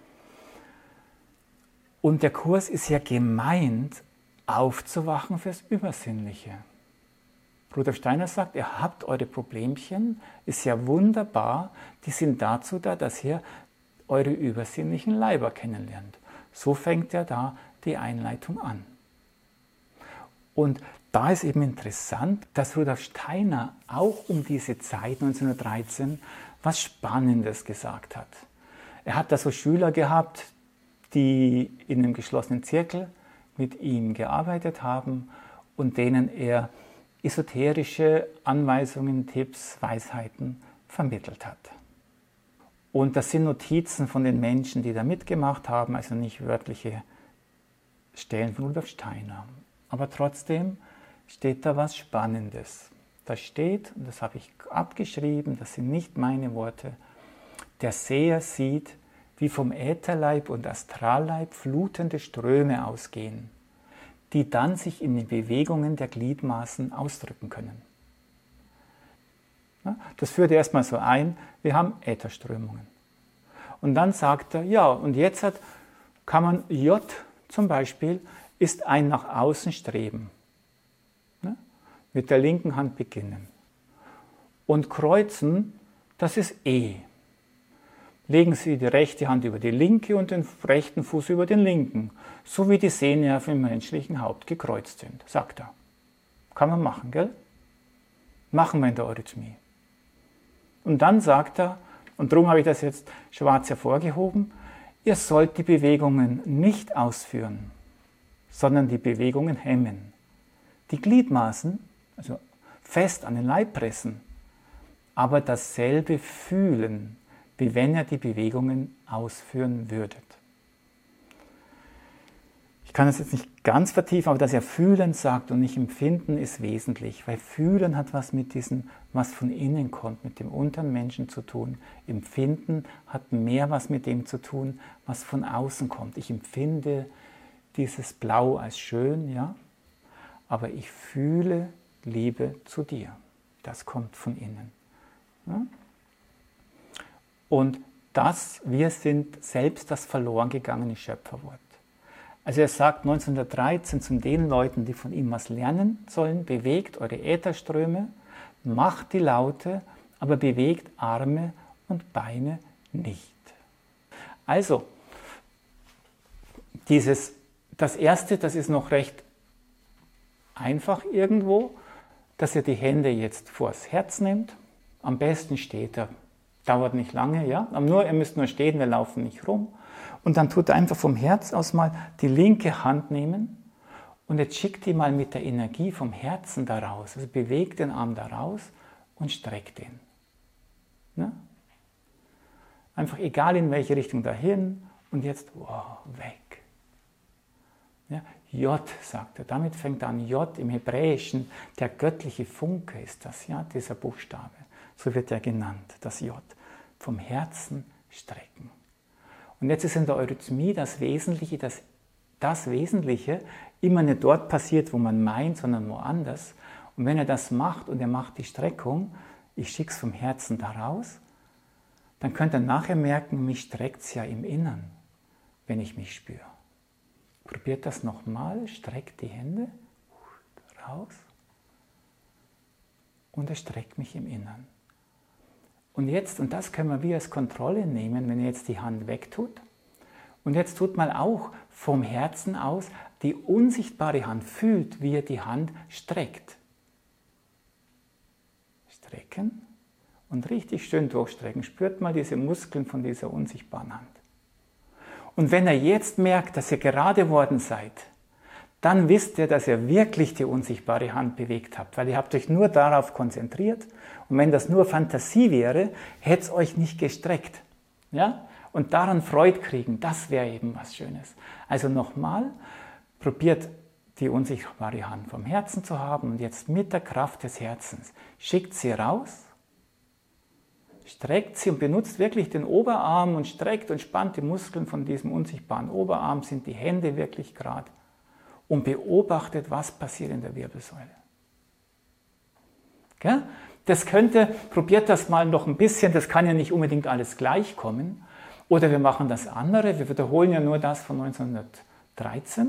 Und der Kurs ist ja gemeint, aufzuwachen fürs Übersinnliche. Rudolf Steiner sagt, ihr habt eure Problemchen, ist ja wunderbar, die sind dazu da, dass ihr eure übersinnlichen Leiber kennenlernt. So fängt ja da die Einleitung an. Und da ist eben interessant, dass Rudolf Steiner auch um diese Zeit 1913 was Spannendes gesagt hat. Er hat da so Schüler gehabt, die in einem geschlossenen Zirkel mit ihm gearbeitet haben und denen er esoterische Anweisungen, Tipps, Weisheiten vermittelt hat. Und das sind Notizen von den Menschen, die da mitgemacht haben, also nicht wörtliche Stellen von Rudolf Steiner. Aber trotzdem steht da was Spannendes. Da steht, und das habe ich abgeschrieben, das sind nicht meine Worte, der Seher sieht, wie vom Ätherleib und Astralleib flutende Ströme ausgehen, die dann sich in den Bewegungen der Gliedmaßen ausdrücken können. Das führt erstmal so ein, wir haben Ätherströmungen. Und dann sagt er, ja, und jetzt kann man J zum Beispiel, ist ein nach außen Streben. Mit der linken Hand beginnen. Und kreuzen, das ist E. Legen Sie die rechte Hand über die linke und den rechten Fuß über den linken, so wie die Sehnerven im menschlichen Haupt gekreuzt sind, sagt er. Kann man machen, gell? Machen wir in der Eurythmie. Und dann sagt er, und darum habe ich das jetzt schwarz hervorgehoben, ihr sollt die Bewegungen nicht ausführen, sondern die Bewegungen hemmen. Die Gliedmaßen, also fest an den Leib pressen, aber dasselbe fühlen, wie wenn ihr die Bewegungen ausführen würdet. Ich kann das jetzt nicht ganz vertiefen, aber dass er fühlen sagt und nicht empfinden, ist wesentlich, weil fühlen hat was mit diesem, was von innen kommt, mit dem unteren Menschen zu tun. Empfinden hat mehr was mit dem zu tun, was von außen kommt. Ich empfinde dieses Blau als schön, ja, aber ich fühle Liebe zu dir. Das kommt von innen. Ja? Und dass wir sind selbst das verloren gegangene Schöpferwort. Also er sagt 1913 zu den Leuten, die von ihm was lernen sollen, bewegt eure Ätherströme, macht die Laute, aber bewegt Arme und Beine nicht. Also, das erste, das ist noch recht einfach irgendwo, dass ihr die Hände jetzt vors Herz nehmt. Am besten steht er. Dauert nicht lange, ja. Aber ihr müsst nur stehen, wir laufen nicht rum. Und dann tut ihr einfach vom Herz aus mal die linke Hand nehmen und jetzt schickt die mal mit der Energie vom Herzen da raus. Also bewegt den Arm da raus und streckt ihn. Ne? Einfach egal in welche Richtung dahin und jetzt weg. Ja, J, sagt er. Damit fängt er an. J im Hebräischen, der göttliche Funke ist das, ja, dieser Buchstabe. So wird er genannt, das J. Vom Herzen strecken. Und jetzt ist in der Eurythmie das Wesentliche, das Wesentliche immer nicht dort passiert, wo man meint, sondern woanders. Und wenn er das macht und er macht die Streckung, ich schicke es vom Herzen da raus, dann könnt ihr nachher merken, mich streckt es ja im Innern, wenn ich mich spüre. Probiert das nochmal, streckt die Hände raus und er streckt mich im Innern. Und jetzt, und das können wir wie als Kontrolle nehmen, wenn ihr jetzt die Hand wegtut. Und jetzt tut mal auch vom Herzen aus die unsichtbare Hand, fühlt, wie ihr die Hand streckt. Strecken und richtig schön durchstrecken. Spürt mal diese Muskeln von dieser unsichtbaren Hand. Und wenn ihr jetzt merkt, dass ihr gerade worden seid, dann wisst ihr, dass ihr wirklich die unsichtbare Hand bewegt habt, weil ihr habt euch nur darauf konzentriert. Und wenn das nur Fantasie wäre, hätte es euch nicht gestreckt. Ja? Und daran Freude kriegen, das wäre eben was Schönes. Also nochmal, probiert die unsichtbare Hand vom Herzen zu haben und jetzt mit der Kraft des Herzens schickt sie raus, streckt sie und benutzt wirklich den Oberarm und streckt und spannt die Muskeln von diesem unsichtbaren Oberarm, sind die Hände wirklich gerade und beobachtet, was passiert in der Wirbelsäule. Gell? Probiert das mal noch ein bisschen, das kann ja nicht unbedingt alles gleich kommen. Oder wir machen das andere, wir wiederholen ja nur das von 1913.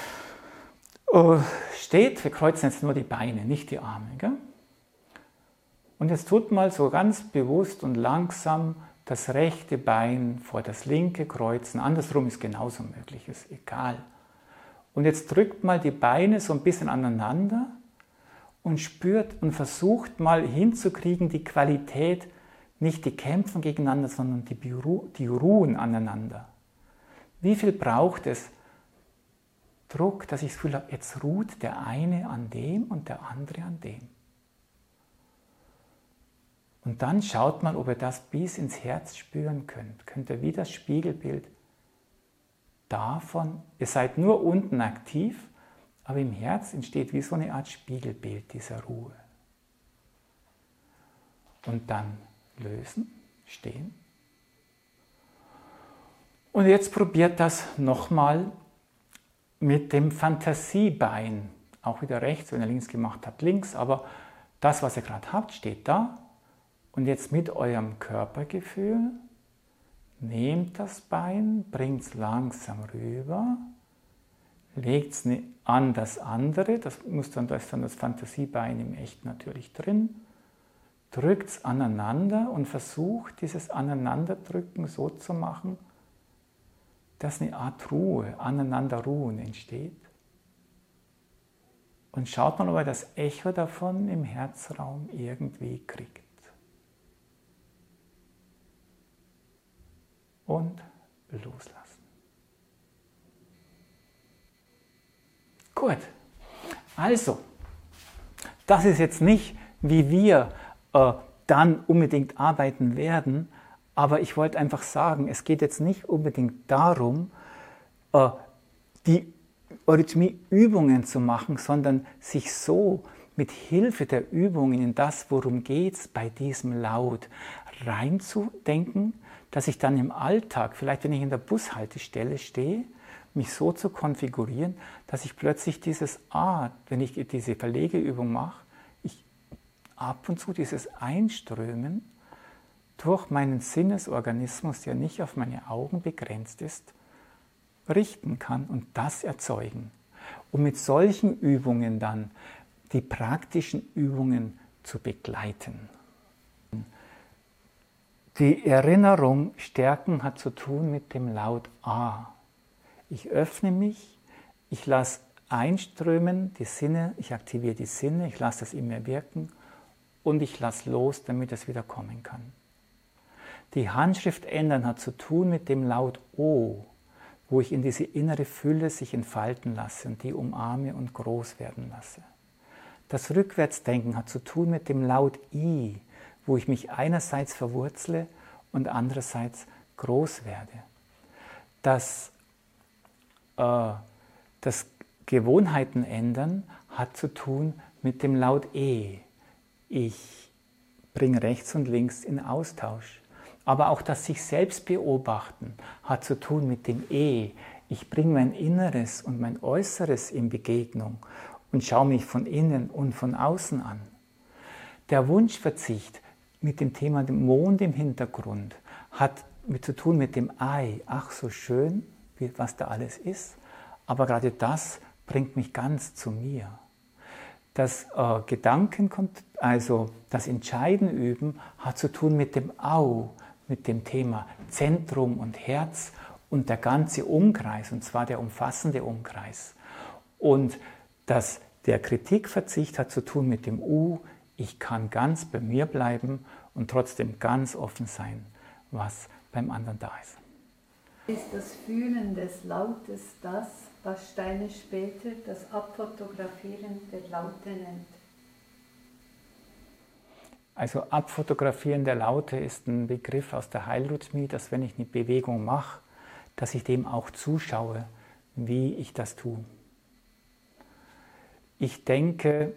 Wir kreuzen jetzt nur die Beine, nicht die Arme. Gell? Und jetzt tut mal so ganz bewusst und langsam das rechte Bein vor das linke kreuzen. Andersrum ist genauso möglich, ist egal. Und jetzt drückt mal die Beine so ein bisschen aneinander und spürt und versucht mal hinzukriegen, die Qualität, nicht die kämpfen gegeneinander, sondern die ruhen aneinander. Wie viel braucht es Druck, dass ich das Gefühl habe, jetzt ruht der eine an dem und der andere an dem. Und dann schaut mal, ob ihr das bis ins Herz spüren könnt. Könnt ihr wie das Spiegelbild davon, ihr seid nur unten aktiv, aber im Herz entsteht wie so eine Art Spiegelbild dieser Ruhe. Und dann lösen, stehen. Und jetzt probiert das nochmal mit dem Fantasiebein. Auch wieder rechts, wenn ihr links gemacht habt, links. Aber das, was ihr gerade habt, steht da. Und jetzt mit eurem Körpergefühl nehmt das Bein, bringt es langsam rüber, legt es an das andere, da ist dann das Fantasiebein im Echt natürlich drin, drückt es aneinander und versucht dieses Aneinanderdrücken so zu machen, dass eine Art Ruhe, Aneinanderruhen entsteht. Und schaut mal, ob ihr das Echo davon im Herzraum irgendwie kriegt. Und loslassen. Gut, also, das ist jetzt nicht, wie wir dann unbedingt arbeiten werden, aber ich wollte einfach sagen, es geht jetzt nicht unbedingt darum, die Eurythmie-Übungen zu machen, sondern sich so mit Hilfe der Übungen in das, worum geht es bei diesem Laut, reinzudenken, dass ich dann im Alltag, vielleicht wenn ich in der Bushaltestelle stehe, mich so zu konfigurieren, dass ich plötzlich dieses wenn ich diese Verlegeübung mache, ich ab und zu dieses Einströmen durch meinen Sinnesorganismus, der nicht auf meine Augen begrenzt ist, richten kann und das erzeugen. Und mit solchen Übungen dann die praktischen Übungen zu begleiten. Die Erinnerung stärken hat zu tun mit dem Laut A. Ich öffne mich, ich lasse einströmen die Sinne, ich aktiviere die Sinne, ich lasse das in mir wirken und ich lasse los, damit es wieder kommen kann. Die Handschrift ändern hat zu tun mit dem Laut O, wo ich in diese innere Fülle sich entfalten lasse und die umarme und groß werden lasse. Das Rückwärtsdenken hat zu tun mit dem Laut I, wo ich mich einerseits verwurzle und andererseits groß werde. Das Gewohnheiten ändern hat zu tun mit dem Laut E. Ich bringe rechts und links in Austausch. Aber auch das sich selbst beobachten hat zu tun mit dem E. Ich bringe mein Inneres und mein Äußeres in Begegnung und schaue mich von innen und von außen an. Der Wunschverzicht mit dem Thema dem Mond im Hintergrund hat zu tun mit dem Ei. Ach, so schön, was da alles ist. Aber gerade das bringt mich ganz zu mir. Das also das Entscheiden üben, hat zu tun mit dem Au, mit dem Thema Zentrum und Herz und der ganze Umkreis, und zwar der umfassende Umkreis. Und der Kritikverzicht hat zu tun mit dem U, ich kann ganz bei mir bleiben und trotzdem ganz offen sein, was beim anderen da ist. Ist das Fühlen des Lautes das, was Steiner später das Abfotografieren der Laute nennt? Also Abfotografieren der Laute ist ein Begriff aus der Heilrhythmie, dass wenn ich eine Bewegung mache, dass ich dem auch zuschaue, wie ich das tue. Ich denke,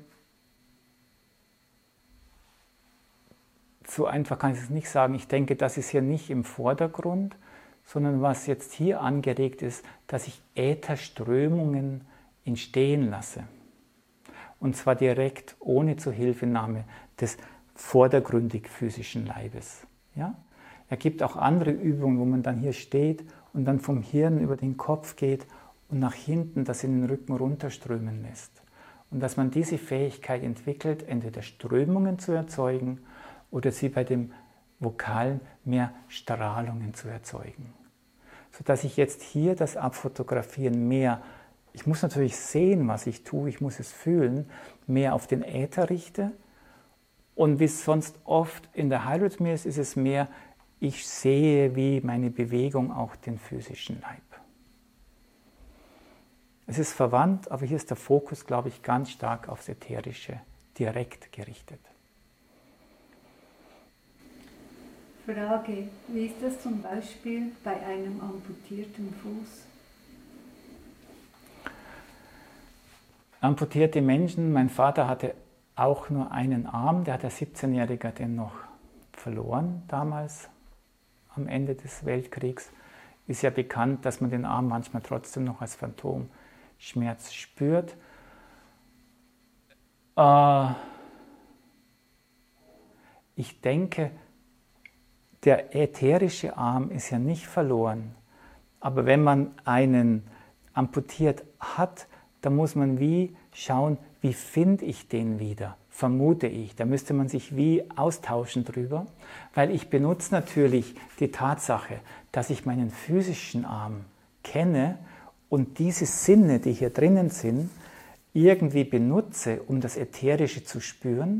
so einfach kann ich es nicht sagen, ich denke, das ist hier nicht im Vordergrund, sondern was jetzt hier angeregt ist, dass ich Ätherströmungen entstehen lasse. Und zwar direkt ohne Zuhilfenahme des vordergründig physischen Leibes. Ja? Er gibt auch andere Übungen, wo man dann hier steht und dann vom Hirn über den Kopf geht und nach hinten das in den Rücken runterströmen lässt. Und dass man diese Fähigkeit entwickelt, entweder Strömungen zu erzeugen oder sie bei dem Vokalen mehr Strahlungen zu erzeugen. Sodass ich jetzt hier das Abfotografieren mehr, ich muss natürlich sehen, was ich tue, ich muss es fühlen, mehr auf den Äther richte. Und wie es sonst oft in der Heilrhythmie ist, ist es mehr, ich sehe, wie meine Bewegung auch den physischen Leib. Es ist verwandt, aber hier ist der Fokus, glaube ich, ganz stark aufs Ätherische, direkt gerichtet. Frage, wie ist das zum Beispiel bei einem amputierten Fuß? Amputierte Menschen, mein Vater hatte auch nur einen Arm, der hat als 17-Jähriger den noch verloren damals, am Ende des Weltkriegs. Ist ja bekannt, dass man den Arm manchmal trotzdem noch als Phantomschmerz spürt. Ich denke, der ätherische Arm ist ja nicht verloren, aber wenn man einen amputiert hat, dann muss man wie schauen, wie finde ich den wieder, vermute ich. Da müsste man sich wie austauschen drüber, weil ich benutze natürlich die Tatsache, dass ich meinen physischen Arm kenne und diese Sinne, die hier drinnen sind, irgendwie benutze, um das Ätherische zu spüren.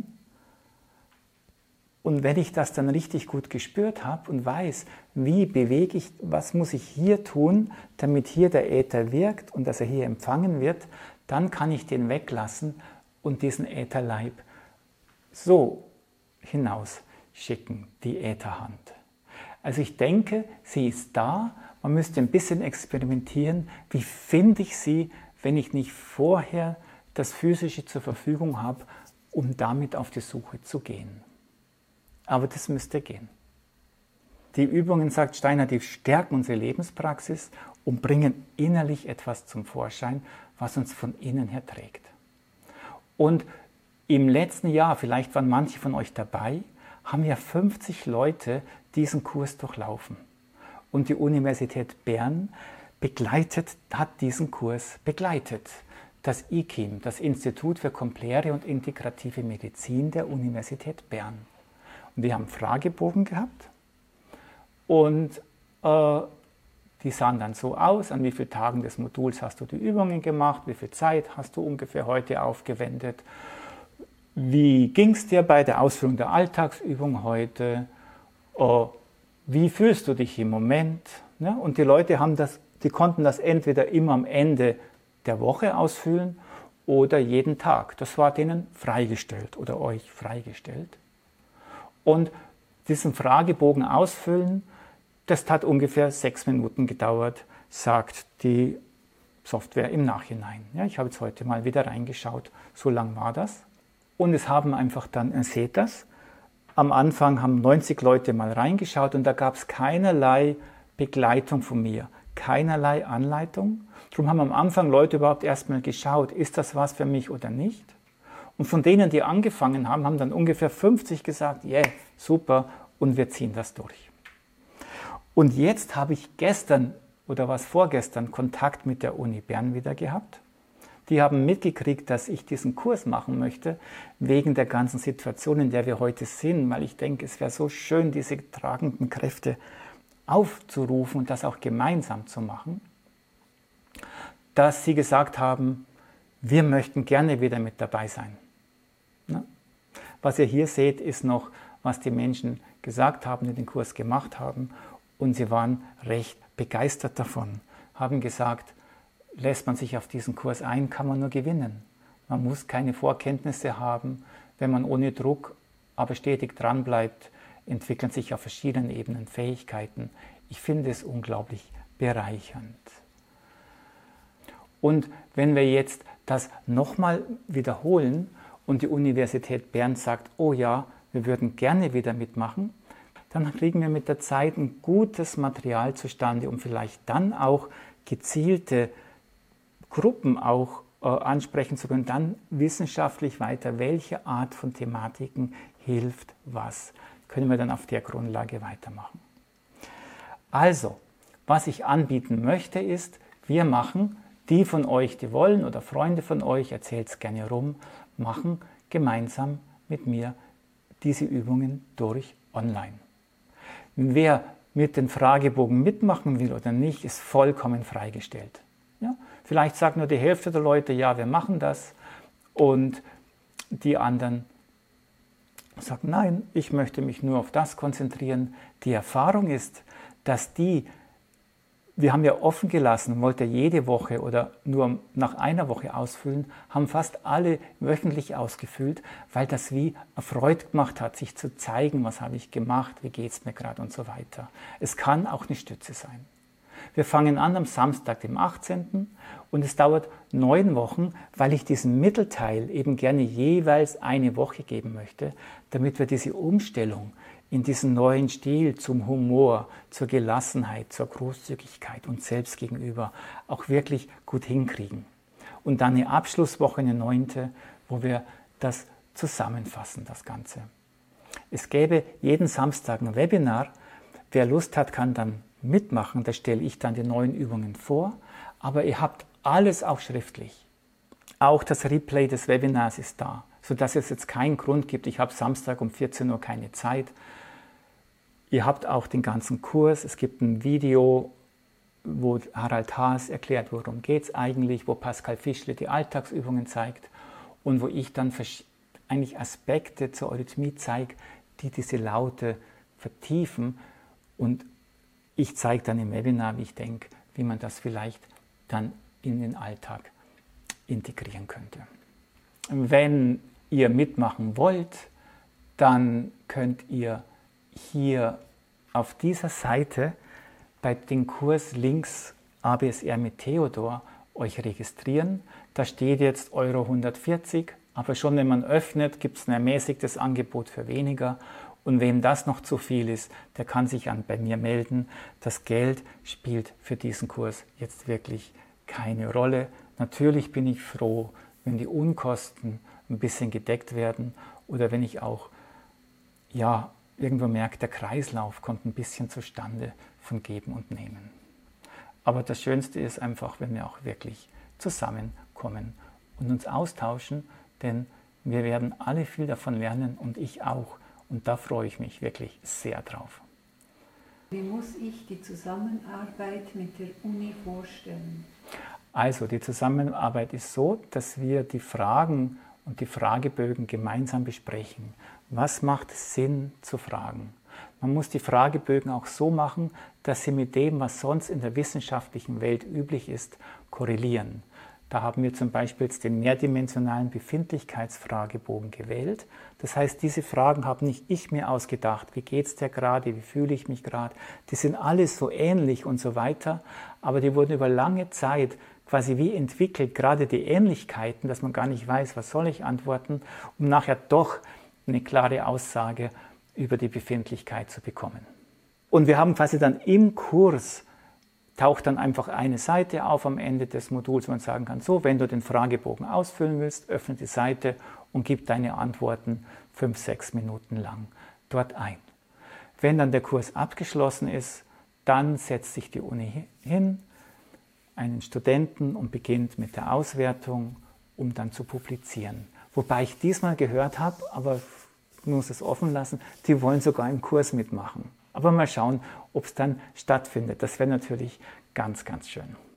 Und wenn ich das dann richtig gut gespürt habe und weiß, wie bewege ich, was muss ich hier tun, damit hier der Äther wirkt und dass er hier empfangen wird, dann kann ich den weglassen und diesen Ätherleib so hinausschicken, die Ätherhand. Also ich denke, sie ist da, man müsste ein bisschen experimentieren, wie finde ich sie, wenn ich nicht vorher das Physische zur Verfügung habe, um damit auf die Suche zu gehen. Aber das müsste gehen. Die Übungen, sagt Steiner, die stärken unsere Lebenspraxis und bringen innerlich etwas zum Vorschein, was uns von innen her trägt. Und im letzten Jahr, vielleicht waren manche von euch dabei, haben ja 50 Leute diesen Kurs durchlaufen. Und die Universität Bern hat diesen Kurs begleitet. Das IKIM, das Institut für kompläre und integrative Medizin der Universität Bern. Und wir haben einen Fragebogen gehabt und die sahen dann so aus, an wie vielen Tagen des Moduls hast du die Übungen gemacht, wie viel Zeit hast du ungefähr heute aufgewendet, wie ging es dir bei der Ausführung der Alltagsübung heute, wie fühlst du dich im Moment? Ja, und die Leute die konnten das entweder immer am Ende der Woche ausfüllen oder jeden Tag. Das war denen freigestellt oder euch freigestellt. Und diesen Fragebogen ausfüllen, das hat ungefähr 6 Minuten gedauert, sagt die Software im Nachhinein. Ja, ich habe jetzt heute mal wieder reingeschaut, so lang war das. Und es haben einfach dann, ihr seht das, am Anfang haben 90 Leute mal reingeschaut und da gab es keinerlei Begleitung von mir, keinerlei Anleitung. Darum haben am Anfang Leute überhaupt erstmal geschaut, ist das was für mich oder nicht? Und von denen, die angefangen haben, haben dann ungefähr 50 gesagt, yeah, super, und wir ziehen das durch. Und jetzt habe ich gestern oder was vorgestern Kontakt mit der Uni Bern wieder gehabt. Die haben mitgekriegt, dass ich diesen Kurs machen möchte, wegen der ganzen Situation, in der wir heute sind, weil ich denke, es wäre so schön, diese tragenden Kräfte aufzurufen und das auch gemeinsam zu machen, dass sie gesagt haben, wir möchten gerne wieder mit dabei sein. Was ihr hier seht, ist noch, was die Menschen gesagt haben, die den Kurs gemacht haben. Und sie waren recht begeistert davon, haben gesagt, lässt man sich auf diesen Kurs ein, kann man nur gewinnen. Man muss keine Vorkenntnisse haben. Wenn man ohne Druck, aber stetig dran bleibt, entwickeln sich auf verschiedenen Ebenen Fähigkeiten. Ich finde es unglaublich bereichernd. Und wenn wir jetzt das nochmal wiederholen und die Universität Bern sagt, oh ja, wir würden gerne wieder mitmachen, dann kriegen wir mit der Zeit ein gutes Material zustande, um vielleicht dann auch gezielte Gruppen auch ansprechen zu können, dann wissenschaftlich weiter, welche Art von Thematiken hilft was. Können wir dann auf der Grundlage weitermachen. Also, was ich anbieten möchte ist, wir machen, die von euch, die wollen oder Freunde von euch, erzählt es gerne rum, machen gemeinsam mit mir diese Übungen durch online. Wer mit den Fragebogen mitmachen will oder nicht, ist vollkommen freigestellt. Ja? Vielleicht sagt nur die Hälfte der Leute, ja, wir machen das. Und die anderen sagen, nein, ich möchte mich nur auf das konzentrieren. Die Erfahrung ist, dass wir haben ja offen gelassen, wollte jede Woche oder nur nach einer Woche ausfüllen, haben fast alle wöchentlich ausgefüllt, weil das wie erfreut gemacht hat, sich zu zeigen, was habe ich gemacht, wie geht es mir gerade und so weiter. Es kann auch eine Stütze sein. Wir fangen an am Samstag, dem 18. und es dauert 9 Wochen, weil ich diesen Mittelteil eben gerne jeweils eine Woche geben möchte, damit wir diese Umstellung in diesen neuen Stil zum Humor, zur Gelassenheit, zur Großzügigkeit uns selbst gegenüber auch wirklich gut hinkriegen. Und dann eine Abschlusswoche, eine 9., wo wir das zusammenfassen, das Ganze. Es gäbe jeden Samstag ein Webinar. Wer Lust hat, kann dann mitmachen. Da stelle ich dann die neuen Übungen vor. Aber ihr habt alles auch schriftlich. Auch das Replay des Webinars ist da, sodass es jetzt keinen Grund gibt, ich habe Samstag um 14 Uhr keine Zeit. Ihr habt auch den ganzen Kurs. Es gibt ein Video, wo Harald Haas erklärt, worum geht es eigentlich, wo Pascal Fischle die Alltagsübungen zeigt und wo ich dann eigentlich Aspekte zur Eurythmie zeige, die diese Laute vertiefen. Und ich zeige dann im Webinar, wie ich denke, wie man das vielleicht dann in den Alltag integrieren könnte. Wenn ihr mitmachen wollt, dann könnt ihr hier auf dieser Seite bei dem Kurs links ABSR mit Theodor euch registrieren. Da steht jetzt Euro 140, aber schon wenn man öffnet, gibt es ein ermäßigtes Angebot für weniger. Und wem das noch zu viel ist, der kann sich bei mir melden. Das Geld spielt für diesen Kurs jetzt wirklich keine Rolle. Natürlich bin ich froh, wenn die Unkosten ein bisschen gedeckt werden oder wenn ich auch irgendwo merkt, der Kreislauf kommt ein bisschen zustande von Geben und Nehmen. Aber das Schönste ist einfach, wenn wir auch wirklich zusammenkommen und uns austauschen, denn wir werden alle viel davon lernen und ich auch. Und da freue ich mich wirklich sehr drauf. Wie muss ich die Zusammenarbeit mit der Uni vorstellen? Also die Zusammenarbeit ist so, dass wir die Fragen und die Fragebögen gemeinsam besprechen. Was macht Sinn zu fragen? Man muss die Fragebögen auch so machen, dass sie mit dem, was sonst in der wissenschaftlichen Welt üblich ist, korrelieren. Da haben wir zum Beispiel jetzt den mehrdimensionalen Befindlichkeitsfragebogen gewählt. Das heißt, diese Fragen habe nicht ich mir ausgedacht. Wie geht es dir gerade? Wie fühle ich mich gerade? Die sind alle so ähnlich und so weiter, aber die wurden über lange Zeit quasi wie entwickelt, gerade die Ähnlichkeiten, dass man gar nicht weiß, was soll ich antworten, um nachher doch eine klare Aussage über die Befindlichkeit zu bekommen. Und wir haben quasi dann im Kurs taucht dann einfach eine Seite auf am Ende des Moduls, wo man sagen kann, so, wenn du den Fragebogen ausfüllen willst, öffne die Seite und gib deine Antworten 5-6 Minuten lang dort ein. Wenn dann der Kurs abgeschlossen ist, dann setzt sich die Uni hin, einen Studenten und beginnt mit der Auswertung, um dann zu publizieren. Wobei ich diesmal gehört habe, aber ich muss es offen lassen, die wollen sogar im Kurs mitmachen. Aber mal schauen, ob es dann stattfindet. Das wäre natürlich ganz, ganz schön.